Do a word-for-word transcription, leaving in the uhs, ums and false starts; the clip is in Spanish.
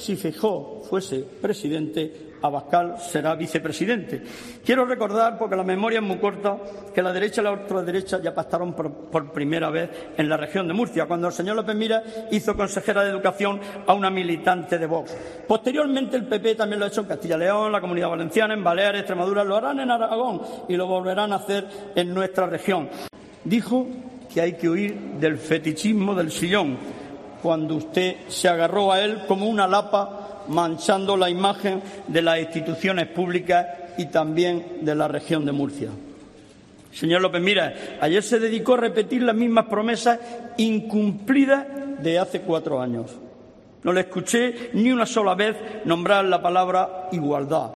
si Feijóo fuese presidente, Abascal será vicepresidente. Quiero recordar, porque la memoria es muy corta, que la derecha y la ultraderecha ya pactaron por, por primera vez en la región de Murcia, cuando el señor López Miras hizo consejera de Educación a una militante de Vox. Posteriormente, el P P también lo ha hecho en Castilla y León, la Comunidad Valenciana, en Baleares, Extremadura, lo harán en Aragón y lo volverán a hacer en nuestra región. Dijo que hay que huir del fetichismo del sillón, cuando usted se agarró a él como una lapa, manchando la imagen de las instituciones públicas y también de la región de Murcia. Señor López Miras, ayer se dedicó a repetir las mismas promesas incumplidas de hace cuatro años. No le escuché ni una sola vez nombrar la palabra igualdad.